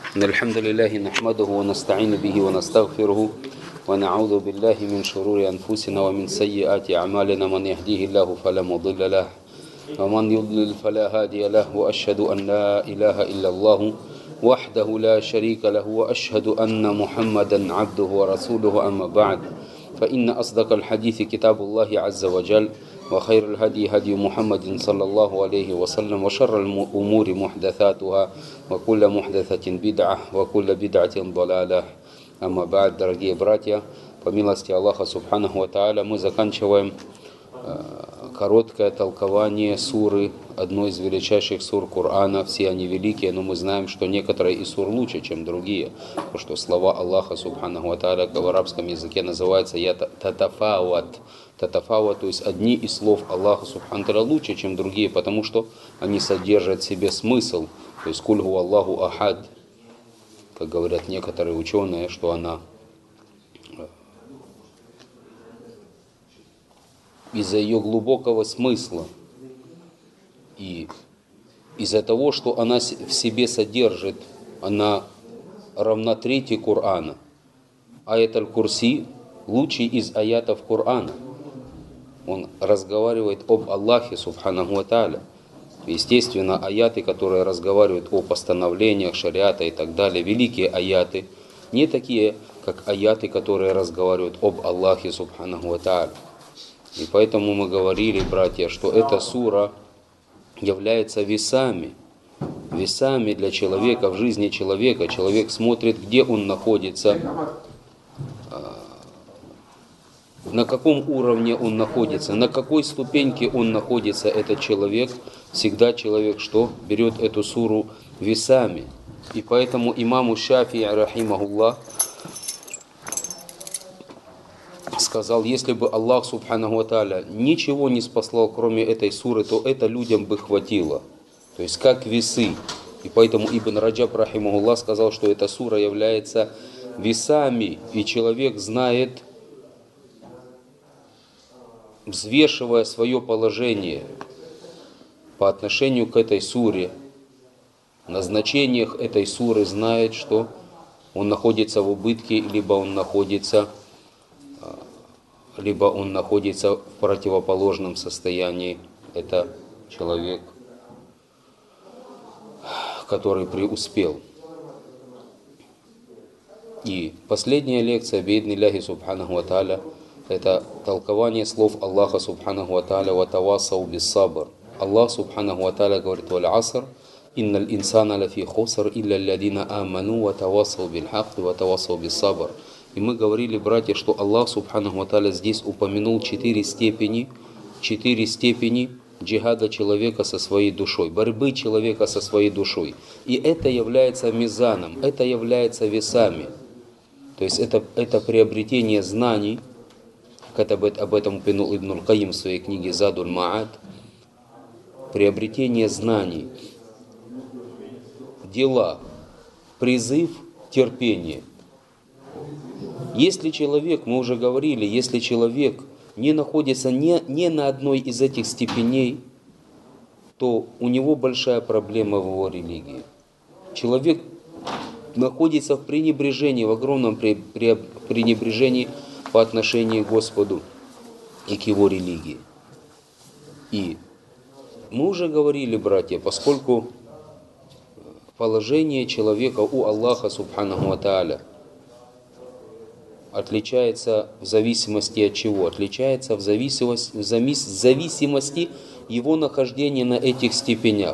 إن الحمد لله نحمده ونستعين به ونستغفره ونعوذ بالله من شرور أنفسنا ومن سيئات أعمالنا. من يهديه الله فلا مضل له ومن يضلل فلا هادي له، وأشهد أن لا إله إلا الله وحده لا شريك له، وأشهد أن محمدا عبده ورسوله. أما بعد، فإن أصدق الحديث كتاب الله عز وجل، وخير الهدي هدي محمد صلى الله عليه وسلم، وشر الأمور محدثاتها، وكل محدثة بدعة وكل بدعة ضلالة. Амма ба'д, дорогие братья, по милости Аллаха Субханаху ва Тааля, мы заканчиваем короткое толкование суры, одной из величайших сур Корана. Все они великие, но мы знаем, что некоторые из сур лучше, чем другие, потому что слова Аллаха Субханаху ва Тааля в арабском языке называются татафауат. Татафауат, то есть одни из слов Аллаха Субханаху ва Тааля лучше, чем другие, потому что они содержат в себе смысл. То есть куль гу Аллаху ахад, как говорят некоторые ученые, что она из-за ее глубокого смысла и из-за того, что она в себе содержит, она равна трети Корана. Аят аль-Курси лучший из аятов Корана. Он разговаривает об Аллахе Субханаху ва Тааля. Естественно, аяты, которые разговаривают о постановлениях шариата и так далее, великие аяты, не такие, как аяты, которые разговаривают об Аллахе Субханаху ва Тааля. И поэтому мы говорили, братья, что эта сура является весами для человека, в жизни человека. Человек смотрит, где он находится, на каком уровне он находится, на какой ступеньке он находится, этот человек. Всегда человек что? Берет эту суру весами. И поэтому имаму Шафии, рахимахуллах, сказал, если бы Аллах Субханаху ва Тааля ничего не спаслал, кроме этой суры, то это людям бы хватило. То есть как весы. И поэтому Ибн Раджаб, рахимахуллах, сказал, что эта сура является весами, и человек знает, взвешивая свое положение по отношению к этой суре, на значениях этой суры, знает, что он находится в убытке, либо он находится в противоположном состоянии. Это человек, который преуспел. И последняя лекция, бииднилляхи субханаху ва тааля, это толкование слов Аллаха Субханаху ва Тааля: «Ва тавасау бис сабр». Аллах Субханаху ва Тааля говорит: «Валь аср, инналь инсана лафи хуср, илля алладина аману, ва тавасау биль хакки, ва тавасау бис сабр». И мы говорили, братья, что Аллах Субханаху ва Тааля здесь упомянул 4 степени джихада человека со своей душой, борьбы человека со своей душой. И это является мизаном, это является весами. То есть это приобретение знаний, как об этом упомянул Ибн аль-Кайим в своей книге «Задуль Ма'ад». Приобретение знаний, дела, призыв, терпение. Если человек, мы уже говорили, если человек не находится ни на одной из этих степеней, то у него большая проблема в его религии. Человек находится в пренебрежении, в огромном пренебрежении по отношению к Господу и к его религии. И мы уже говорили, братья, поскольку положение человека у Аллаха Субханаху ва Тааля отличается в зависимости от чего? Отличается в зависимости его нахождения на этих степенях.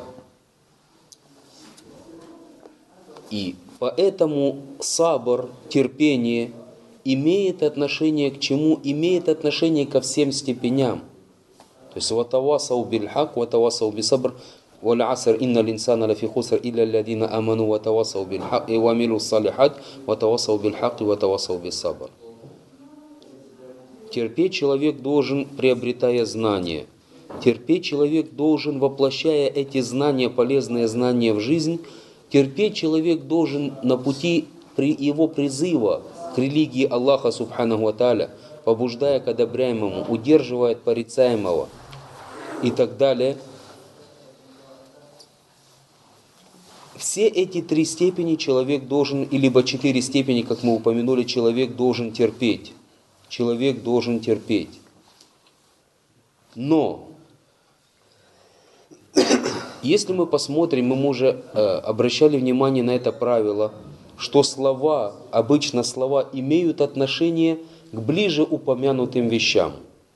И поэтому сабр, терпение, имеет отношение к чему? Имеет отношение ко всем степеням. То есть «Ватавасау биль хак, ватавасау би сабр, валь аср, инналь инсана лафи хуср, илля алладина аману, ватавасау биль хак, и вамилу салихат, ватавасау биль хак, ватавасау би сабр». Терпеть человек должен, приобретая знания. Терпеть человек должен, воплощая эти знания, полезные знания в жизнь. Терпеть человек должен на пути его призыва к религии Аллаха Субханаху ва Тааля, побуждая к одобряемому, удерживая от порицаемого и так далее. все эти 3 степени человек должен, и либо 4 степени, как мы упомянули, человек должен терпеть. Человек должен терпеть. Но, если мы посмотрим, мы уже обращали внимание на это правило, что слова, обычно слова имеют отношение к ближе упомянутым вещам.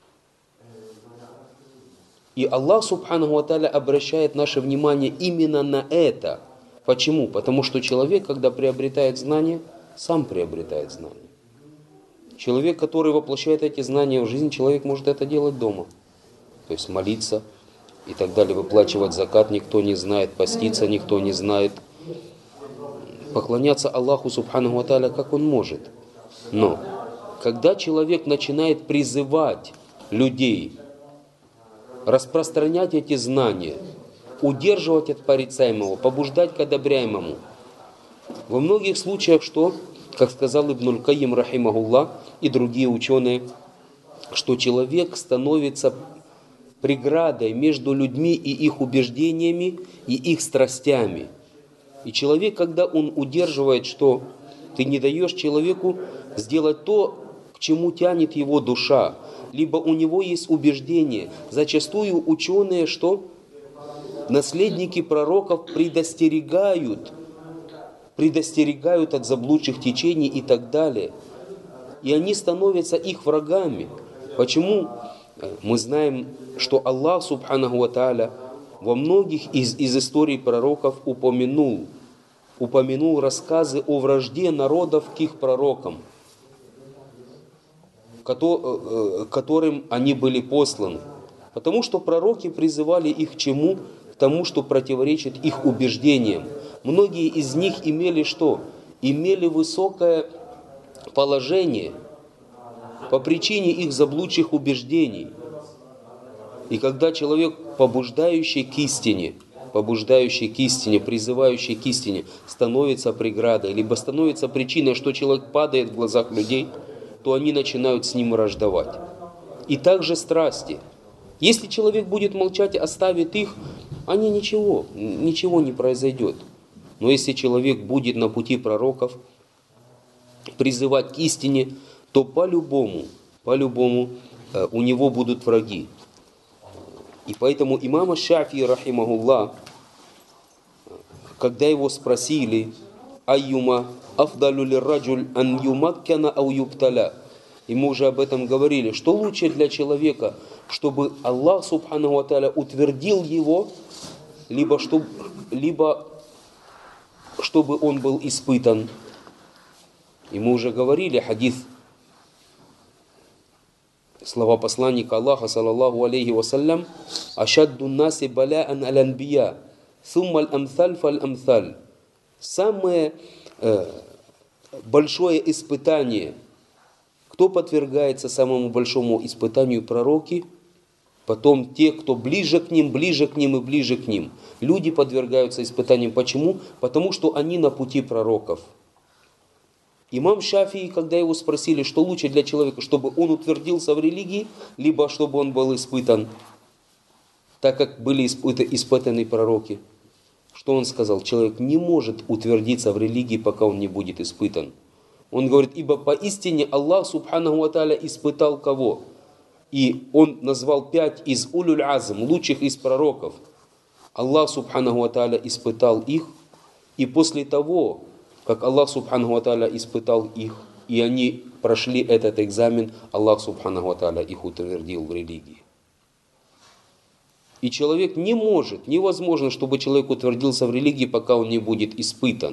И Аллах Субханаху ва Тааля обращает наше внимание именно на это. Почему? Потому что человек, когда приобретает знания, сам приобретает знания. Человек, который воплощает эти знания в жизнь, человек может это делать дома. То есть молиться и так далее, выплачивать закат никто не знает, поститься никто не знает. Поклоняться Аллаху Субханаху ва Тааля, как он может. Но, когда человек начинает призывать людей, распространять эти знания, удерживать от порицаемого, побуждать к одобряемому. Во многих случаях, что, как сказал Ибн Аль-Кайим, рахимахуллах, и другие ученые, что человек становится преградой между людьми и их убеждениями, и их страстями. И человек, когда он удерживает, что ты не даешь человеку сделать то, к чему тянет его душа, либо у него есть убеждение. Зачастую ученые, что наследники пророков предостерегают от заблудших течений и так далее. И они становятся их врагами. Почему? Мы знаем, что Аллах Субханаху ва Тааля во многих из историй пророков упомянул рассказы о вражде народов к их пророкам, которым они были посланы. Потому что пророки призывали их к чему? К тому, что противоречит их убеждениям. Многие из них имели что? Имели высокое положение по причине их заблудших убеждений. И когда человек, побуждающий к истине, призывающий к истине, становится преградой, либо становится причиной, что человек падает в глазах людей, то они начинают с ним враждовать. И также страсти. Если человек будет молчать, оставит их, ничего не произойдет. Но если человек будет на пути пророков призывать к истине, то по-любому у него будут враги. И поэтому имам Аш-Шафии, рахимахуллах, когда его спросили, «Айюма афдалю лирраджуль ан юмаккана ау юбталя», и мы уже об этом говорили, что лучше для человека, чтобы Аллах Субханаху ва Тааля утвердил его, либо чтобы он был испытан. И мы уже говорили хадис, слова посланника Аллаха, саллаллаху алейхи вассалям, «Ашадду наси баляан аль-анбия, сумма аль-амсаль фаль-амсаль». Самое большое испытание, кто подвергается самому большому испытанию? Пророки, потом те, кто ближе к ним и ближе к ним. Люди подвергаются испытаниям. Почему? Потому что они на пути пророков. Имам Шафии, когда его спросили, что лучше для человека, чтобы он утвердился в религии, либо чтобы он был испытан, так как были испытаны пророки, что он сказал? Человек не может утвердиться в религии, пока он не будет испытан. Он говорит, ибо поистине Аллах Субханаху ва Тааля испытал кого? И он назвал 5 из улюль азм, лучших из пророков. Аллах Субханаху ва Тааля испытал их, и после того, как Аллах Субханаху ва Тааля испытал их, и они прошли этот экзамен, Аллах Субханаху ва Тааля их утвердил в религии. И человек невозможно, чтобы человек утвердился в религии, пока он не будет испытан.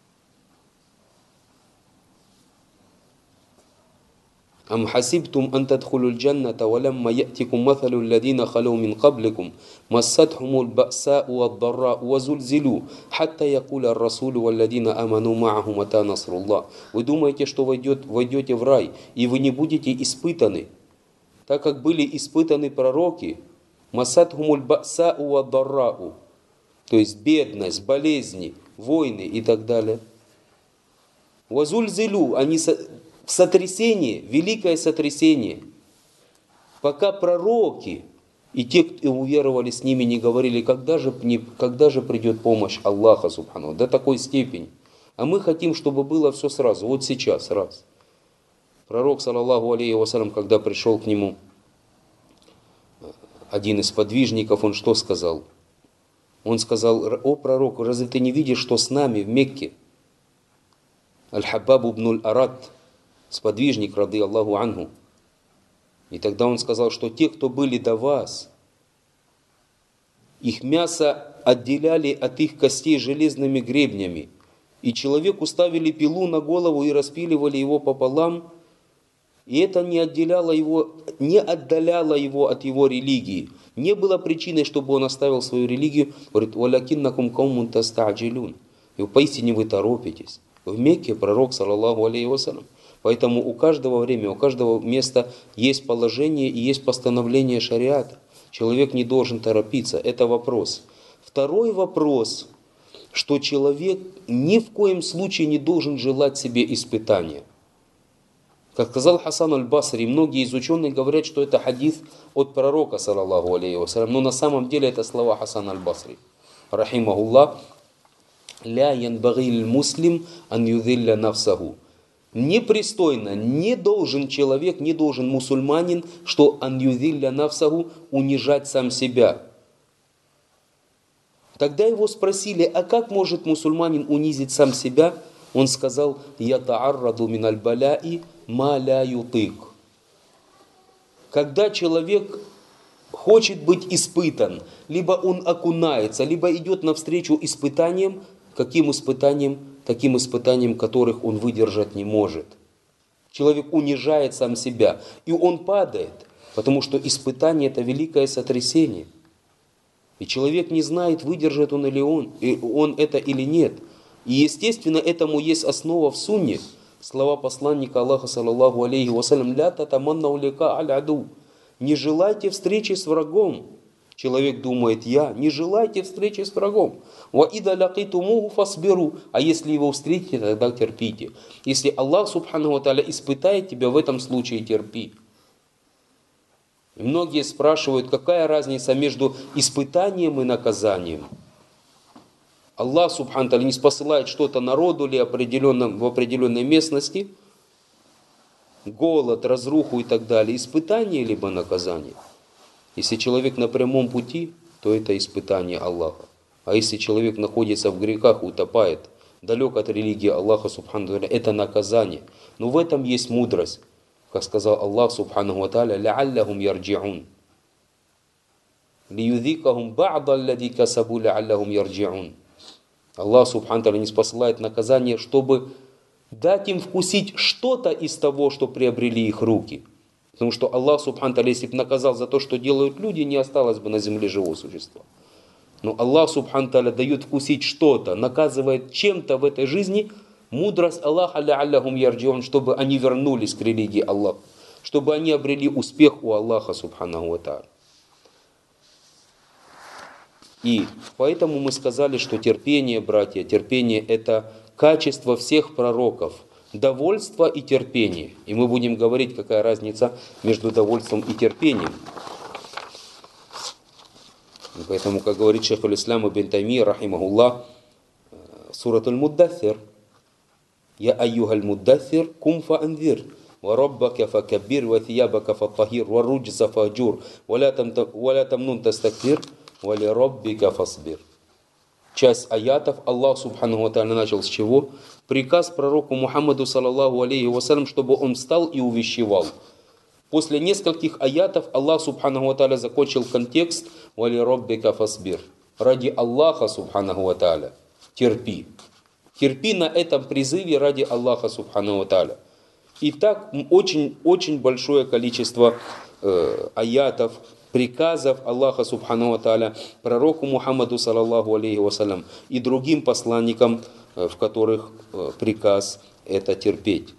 «Ам хасибтум ан тадхулул джанната, валямма я'тикум матhalul ладина халу мин кабликум, массатхумул ба'сау вад-даррау вазульзилу, хатта якуля ар-расулу валладина аману ма'аху мата насруллах». Вы думаете, что войдете в рай, и вы не будете испытаны, так как были испытаны пророки, массатхумул ба'сау вад-даррау, то есть бедность, болезни, войны и так далее. Вазульзилу, они сотрясение, великое сотрясение. Пока пророки И те, кто уверовали с ними, не говорили, когда же придет помощь Аллаха, субхану, до такой степени. А мы хотим, чтобы было все сразу, вот сейчас, раз. Пророк, саллаллаху алейхи вассалям, когда пришел к нему один из подвижников, он что сказал? Он сказал: о пророк, разве ты не видишь, что с нами в Мекке Аль-Хаббаб ибн Аль-Арад, сподвижник, рады Аллаху анху. И тогда он сказал, что те, кто были до вас, их мясо отделяли от их костей железными гребнями, и человеку ставили пилу на голову и распиливали его пополам, и это не отдаляло его от его религии. Не было причиной, чтобы он оставил свою религию. Говорит: «Валякиннакум каумун таста'джилюн». И поистине вы торопитесь. В Мекке пророк, саллаллаху алейхи вассалям. Поэтому у каждого времени, у каждого места есть положение и есть постановление шариата. Человек не должен торопиться. Это вопрос. Второй вопрос, что человек ни в коем случае не должен желать себе испытания. Как сказал Хасан аль-Басри, многие из ученых говорят, что это хадис от пророка, саллаллаху алейхи вассалям, но на самом деле это слова Хасана аль-Басри. Рахимахуллах. «Ля янбагиль муслим ан юдилля нафсаху». Непристойно, не должен человек, не должен мусульманин, что ан юдилля нафсаху, унижать сам себя. Тогда его спросили: а как может мусульманин унизить сам себя? Он сказал: «Ята'арраду миналь баляи ма ля ютык». Когда человек хочет быть испытан, либо он окунается, либо идет навстречу испытаниям. Каким испытаниям? Таким испытаниям, которых он выдержать не может. Человек унижает сам себя, и он падает, потому что испытание – это великое сотрясение. И человек не знает, выдержит он это или нет. И естественно, этому есть основа в сунне. Слова посланника Аллаха, саллаллаху алейхи вассалям: «Ля татаманнау лика аль-аду». Не желайте встречи с врагом. Человек думает: не желайте встречи с врагом. «Ва ида лакитумуху фасбиру». А если его встретите, тогда терпите. Если Аллах субхану ва тааля испытает тебя, в этом случае терпи. И многие спрашивают, какая разница между испытанием и наказанием. Аллах субхану ва тааля не спосылает что-то народу или в определенной местности, голод, разруху и так далее, испытание либо наказание. Если человек на прямом пути, то это испытание Аллаха. А если человек находится в грехах, утопает, далек от религии Аллаха субхану ва тааля, это наказание. Но в этом есть мудрость. Как сказал Аллах субхану ва тааля: «Ла'аллахум ярджи'ун». «Лиюдикахум ба'да аллади касабу ла'аллахум ярджи'ун». Аллах субхану ва тааля не спосылает наказание, чтобы дать им вкусить что-то из того, что приобрели их руки. Потому что Аллах субхану ва тааля, если бы наказал за то, что делают люди, не осталось бы на земле живого существа. Но Аллах субхану ва тааля дает вкусить что-то, наказывает чем-то в этой жизни. Мудрость Аллаха ла'аллахум ярджиун, чтобы они вернулись к религии Аллаха, чтобы они обрели успех у Аллаха субхану ва тааля. И поэтому мы сказали, что терпение, братья, терпение – это качество всех пророков. Довольство и терпение. И мы будем говорить, какая разница между довольством и терпением. И поэтому, как говорит шейх аль-Ислам ибн Таймия, рахимахуллах, сурат аль-Муддассир: «Я айюхаль муддассир, кум фа анзир, ва раббака фа каббир, ва thiyabaka фа тахир, ва руджса фа джур, ва ля тамнун тастакбир, ва ли раббика фасбир». Часть аятов Аллах субхану ва тааля начал с чего? Приказ пророку Мухаммаду, саллаллаху алейхи вассалям, чтобы он встал и увещевал. После нескольких аятов Аллах субхану ва тааля закончил контекст: «Ва ли раббика фасбир». Ради Аллаха субхану ва тааля терпи. Терпи на этом призыве ради Аллаха субхану ва тааля. И так очень большое количество аятов, приказов Аллаха субхану ва тааля пророку Мухаммаду, саллаллаху алейхи вассалям, и другим посланникам, в которых приказ это терпеть.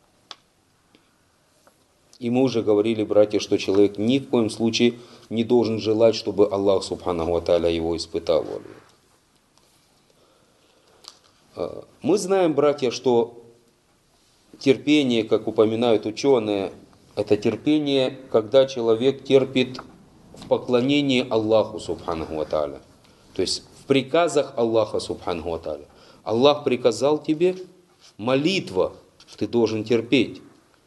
И мы уже говорили, братья, что человек ни в коем случае не должен желать, чтобы Аллах субхану ва тааля его испытал. Мы знаем, братья, что терпение, как упоминают ученые, это терпение, когда человек терпит в поклонении Аллаху Субханаху ва Тааля. То есть в приказах Аллаха Субханаху ва Тааля. Аллах приказал тебе молитва, ты должен терпеть.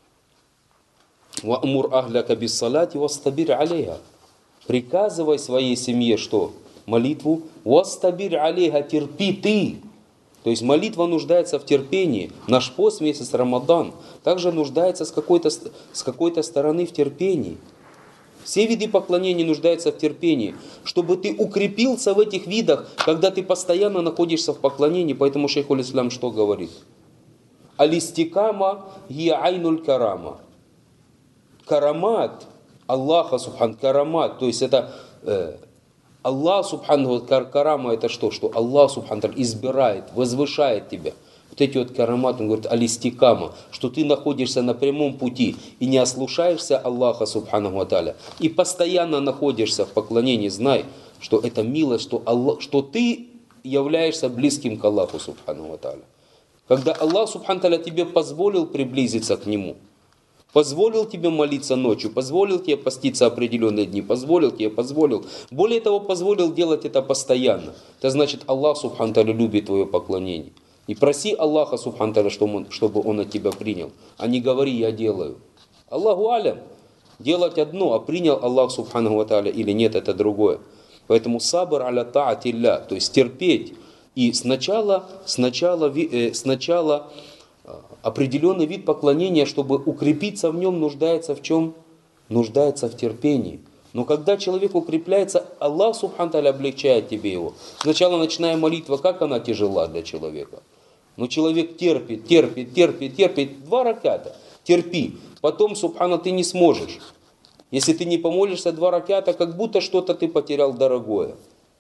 «Ва'мур ахляка биссалати вастабир алейха». Приказывай своей семье что? Молитву. «Вастабир алейха», терпи ты. То есть молитва нуждается в терпении. Наш пост месяц Рамадан также нуждается с какой-то стороны в терпении. Все виды поклонения нуждаются в терпении. Чтобы ты укрепился в этих видах, когда ты постоянно находишься в поклонении. Поэтому шейх аль-Ислам что говорит? «Алистикама гия айнуль карама». Карамат Аллаха Субхану, карамат, то есть это Аллах Субхану, карама это что? Что Аллах Субхану избирает, возвышает тебя. Вот эти вот карамат, он говорит, алистикама, что ты находишься на прямом пути и не ослушаешься Аллаха Субхану ва Тааля. И постоянно находишься в поклонении, знай, что это милость, что ты являешься близким к Аллаху Субхану ва Тааля. Когда Аллах Субхану ва Тааля тебе позволил приблизиться к Нему, позволил тебе молиться ночью, позволил тебе поститься определенные дни, позволил. Более того, позволил делать это постоянно. Это значит, Аллах Субхану Тааля любит твое поклонение. И проси Аллаха Субхану Тааля, чтобы Он от тебя принял. А не говори, я делаю. Аллаху алям. Делать одно, а принял Аллах Субхану ва Тааля или нет, это другое. Поэтому сабр аля таатилля, то есть терпеть. И сначала определенный вид поклонения, чтобы укрепиться в нем, нуждается в чем? Нуждается в терпении. Но когда человек укрепляется, Аллах Субхану Тааля облегчает тебе его. Сначала ночная молитва, как она тяжела для человека. Но человек терпит. 2 раката. Терпи. Потом, Субхана, ты не сможешь. Если ты не помолишься 2 раката, как будто что-то ты потерял дорогое.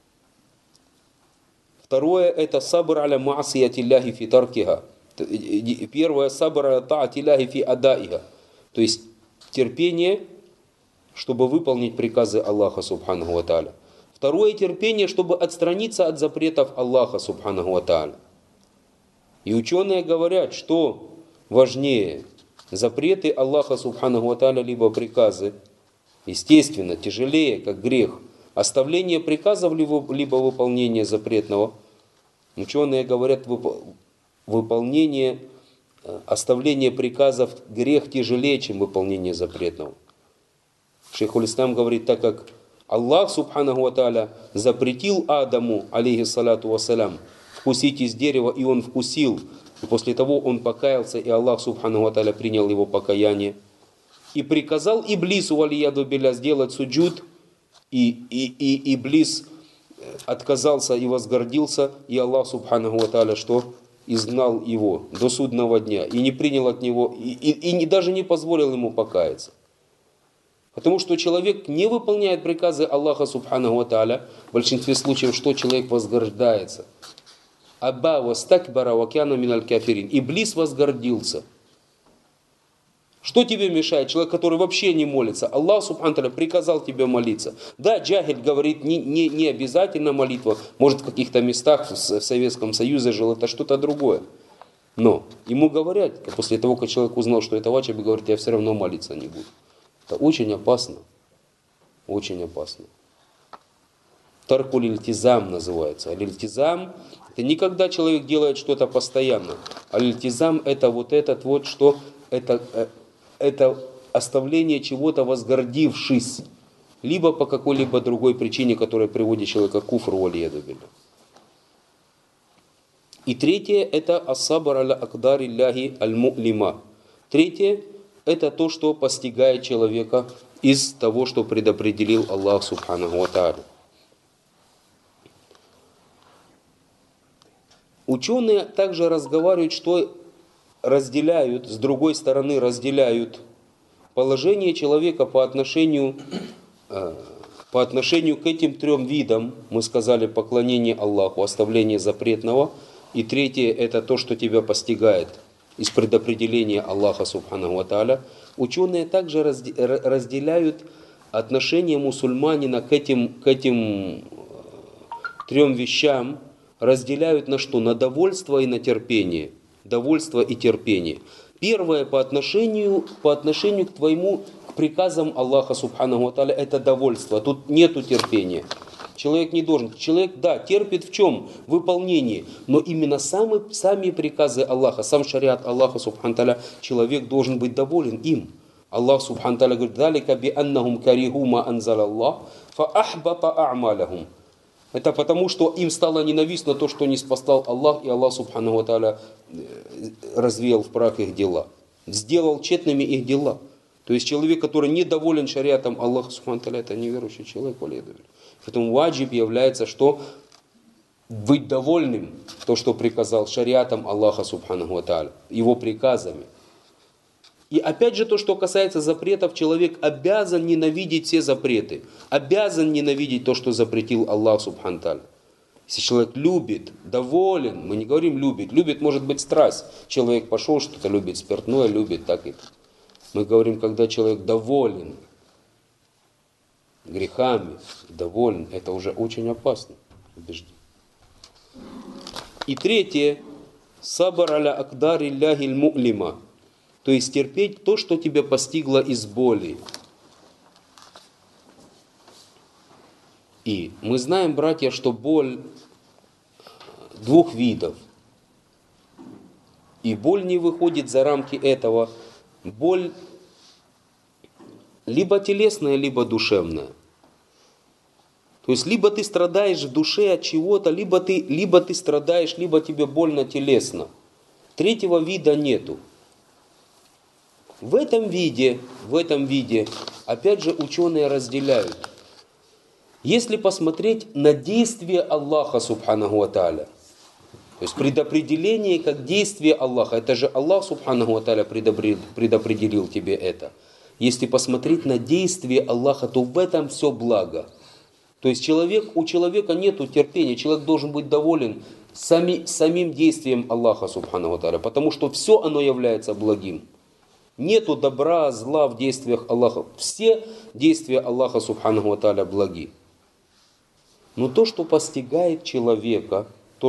Второе, это сабр аля маасиятилляхи фи таркиха. Первое, сабр аля таатилляхи фи адаиха. То есть терпение, чтобы выполнить приказы Аллаха Субханаху ва Тааля. Второе, терпение, чтобы отстраниться от запретов Аллаха Субханаху ва Тааля. И ученые говорят, что важнее, запреты Аллаха Субханаху ва Тааля, либо приказы. Естественно, тяжелее, как грех. Оставление приказов, либо выполнение запретного. Ученые говорят, оставление приказов грех тяжелее, чем выполнение запретного. Шейх аль-Ислам говорит, так как Аллах Субханаху ва Тааля запретил Адаму, алейхиссалату вассалям, вкусить из дерева, и он вкусил. И после того он покаялся, и Аллах Субханаху ва Тааля принял его покаяние. И приказал Иблису, валияду билля, сделать суджуд, и Иблис отказался и возгордился, и Аллах Субханаху ва Тааля что? Изгнал его до судного дня, и не принял от него, и даже не позволил ему покаяться. Потому что человек не выполняет приказы Аллаха Субханаху ва Тааля, в большинстве случаев, что человек возгождается. Аба вастакбара ва кяна миналь кафирин. Иблис возгордился. Что тебе мешает? Человек, который вообще не молится. Аллах Субхану Тааля приказал тебе молиться. Да, джахиль говорит, не обязательно молитва. Может, в каких-то местах в Советском Союзе жил, это что-то другое. Но ему говорят, после того, как человек узнал, что это ваджиб, говорит, я все равно молиться не буду. Это очень опасно. Очень опасно. Таркуль ильтизам называется. Аль-ильтизам — это не когда человек делает что-то постоянно. Аль-ильтизам — это вот этот вот, что это оставление чего-то возгордившись, либо по какой-либо другой причине, которая приводит человека к куфру, валияду билля. И третье — это ас-сабр аля акдарилляхи аль-му'лима. Третье — это то, что постигает человека из того, что предопределил Аллах Субханаху ва Тааля. Ученые также разговаривают, что разделяют, с другой стороны разделяют положение человека по отношению к этим 3 видам. Мы сказали поклонение Аллаху, оставление запретного. И третье — это то, что тебя постигает из предопределения Аллаха Субханаху ва Тааля. Ученые также разделяют отношение мусульманина к этим 3 вещам, разделяют на что? На довольство и на терпение. Довольство и терпение. Первое по отношению к к приказам Аллаха Субханаху ва Тааля, это довольство. Тут нету терпения. Человек не должен. Человек, да, терпит в чем? В выполнении. Но именно сами приказы Аллаха, сам шариат Аллаха Субханаху ва Тааля, человек должен быть доволен им. Аллах Субханаху ва Тааля говорит: «Далика би аннахум кариху ма анзал Аллах, фа ахбата а'малахум». Это потому, что им стало ненавистно то, что не спасал Аллах, и Аллах Субханаху ва Тааля развеял в прах их дела. Сделал тщетными их дела. То есть человек, который недоволен шариатом Аллаха Субханаху ва Тааля, это неверующий человек, валейдувиль. Поэтому ваджиб является, что быть довольным, то, что приказал шариатом Аллаха Субханаху ва Тааля, его приказами. И опять же то, что касается запретов, человек обязан ненавидеть все запреты. Обязан ненавидеть то, что запретил Аллах Субхану ва Тааля. Если человек любит, доволен, мы не говорим любит. Любит может быть страсть. Человек пошел, что-то любит, спиртное любит, так и. Мы говорим, когда человек доволен грехами, доволен, это уже очень опасно. И третье. Сабар аля акдари ляхиль му'лима. То есть терпеть то, что тебя постигло из боли. И мы знаем, братья, что боль двух видов. И боль не выходит за рамки этого. Боль либо телесная, либо душевная. То есть либо ты страдаешь в душе от чего-то, либо ты страдаешь, либо тебе больно телесно. Третьего вида нету. В этом виде, опять же, ученые разделяют. Если посмотреть на действие Аллаха Субханаху ва Тааля, то есть предопределение как действие Аллаха, это же Аллах Субханаху ва Тааля предопределил тебе это. Если посмотреть на действие Аллаха, то в этом все благо. То есть у человека нету терпения, человек должен быть доволен самим действием Аллаха Субханаху ва Тааля, потому что все оно является благим. Нету добра, зла в действиях Аллаха. Все действия Аллаха Субханаху ва Тааля благи. Но то, что постигает человека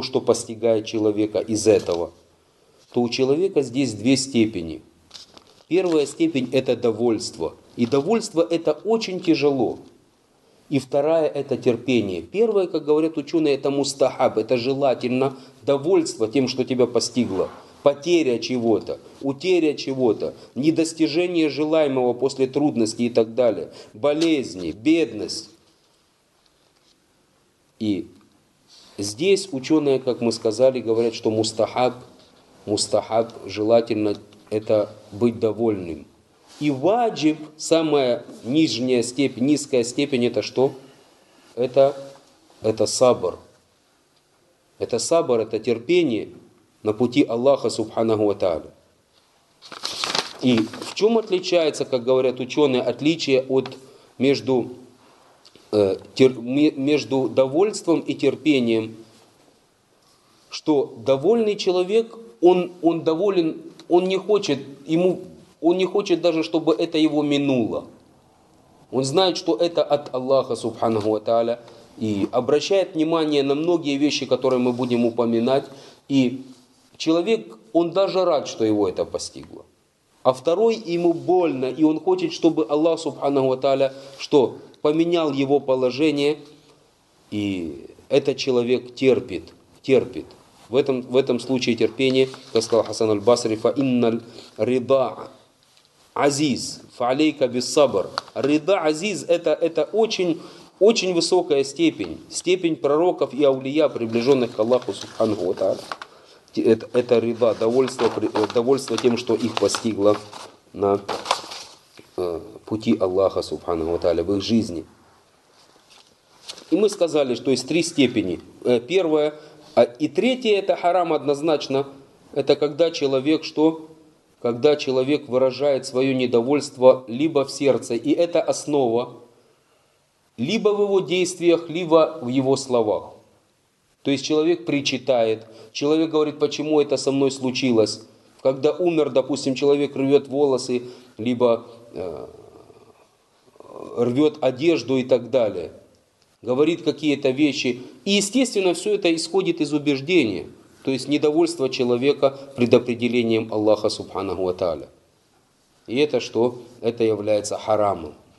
из этого, то у человека здесь две степени. Первая степень – это довольство. И довольство – это очень тяжело. И вторая – это терпение. Первое, как говорят ученые, это мустахаб, это желательно довольство тем, что тебя постигло. Потеря чего-то, утеря чего-то, недостижение желаемого после трудностей и так далее, болезни, бедность. И здесь ученые, как мы сказали, говорят, что мустахаб желательно это быть довольным. И ваджиб, самая нижняя степень, низкая степень, это что? Это сабр. Это сабр, это терпение на пути Аллаха Субханаху ва Тааля. И в чем отличается, как говорят ученые, отличие между довольством и терпением? Что довольный человек, он доволен, он не хочет даже, чтобы это его минуло. Он знает, что это от Аллаха Субханаху ва Тааля, и обращает внимание на многие вещи, которые мы будем упоминать. И человек, он даже рад, что его это постигло. А второй, ему больно, и он хочет, чтобы Аллах Субханаху ва Тааля поменял его положение, и этот человек терпит. В этом случае терпение, как сказал Хасан аль-Басри, «Фа инналь рида азиз, фа алейка бис сабр». Рида азиз – это очень, очень высокая степень пророков и аулия, приближенных к Аллаху Субханаху ва Тааля. Это рида, довольство тем, что их постигло на пути Аллаха Субханаху ва Тааля в их жизни. И мы сказали, что есть три степени. Первая и третья – это харам однозначно. Это когда человек выражает свое недовольство либо в сердце, и это основа, либо в его действиях, либо в его словах. То есть человек причитает, человек говорит, почему это со мной случилось. Когда умер, допустим, человек рвет волосы, либо рвет одежду и так далее. Говорит какие-то вещи. И, естественно, все это исходит из убеждения. То есть недовольство человека предопределением Аллаха Субханаху ва Тааля. И это что? Это является харамом.